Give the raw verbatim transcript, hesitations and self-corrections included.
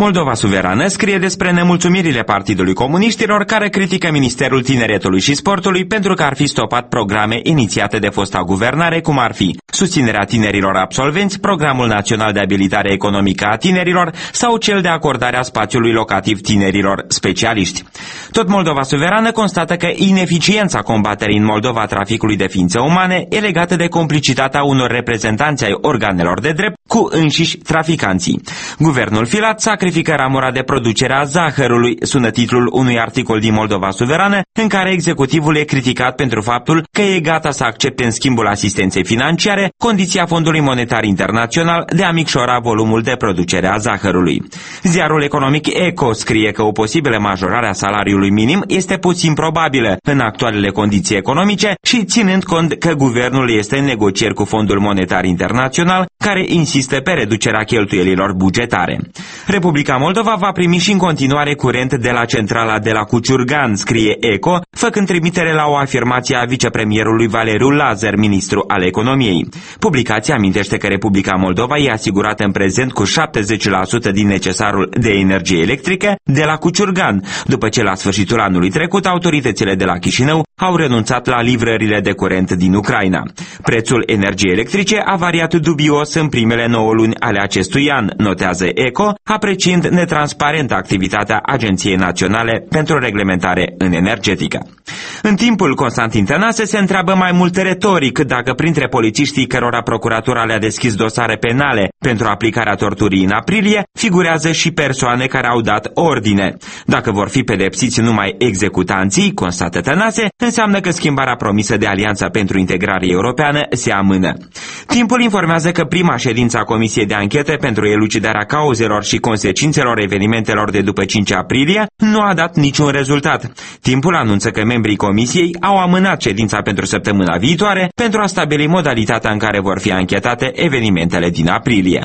Moldova Suverană scrie despre nemulțumirile Partidului Comuniștilor, care critică Ministerul Tineretului și Sportului pentru că ar fi stopat programe inițiate de fosta guvernare, cum ar fi susținerea tinerilor absolvenți, Programul Național de Abilitare Economică a Tinerilor sau cel de acordare a spațiului locativ tinerilor specialiști. Tot Moldova Suverană constată că ineficiența combaterii în Moldova traficului de ființe umane e legată de complicitatea unor reprezentanți ai organelor de drept cu înșiși traficanții. Guvernul Filat sacrifică ramura de producere a zahărului, sună titlul unui articol din Moldova Suverană, în care executivul e criticat pentru faptul că e gata să accepte în schimbul asistenței financiare condiția Fondului Monetar Internațional de a micșora volumul de producere a zahărului. Ziarul economic Eco scrie că o posibilă majorare a salariului minim este puțin probabilă în actualele condiții economice și ținând cont că guvernul este în negocieri cu Fondul Monetar Internațional, care insistă pe reducerea cheltuielilor bugetare. Republica Moldova va primi și în continuare curent de la centrala de la Cuciurgan, scrie Eco, făcând trimitere la o afirmație a vicepremierului Valeriu Lazar, ministru al economiei. Publicația amintește că Republica Moldova e asigurată în prezent cu șaptezeci la sută din necesarul de energie electrică de la Cuciurgan, după ce la sfârșitul anului trecut autoritățile de la Chișinău au renunțat la livrările de curent din Ucraina. Prețul energiei electrice a variat dubios în primele nouă luni ale acestui an, notează Eco, apreciind netransparentă activitatea Agenției Naționale pentru Reglementare în Energetică. În timpul, Constantin Tănase se întreabă mai mult retoric dacă printre polițiștii cărora procuratura le-a deschis dosare penale pentru aplicarea torturii în aprilie, figurează și persoane care au dat ordine. Dacă vor fi pedepsiți numai executanții, constată Tănase, înseamnă că schimbarea promisă de Alianța pentru Integrare Europeană se amână. Timpul informează că prima ședință a Comisiei de Anchetă pentru elucidarea cauzelor și consecințelor evenimentelor de după cinci aprilie nu a dat niciun rezultat. Timpul anunță că membrii Comisiei au amânat ședința pentru săptămâna viitoare pentru a stabili modalitatea în care vor fi anchetate evenimentele din aprilie.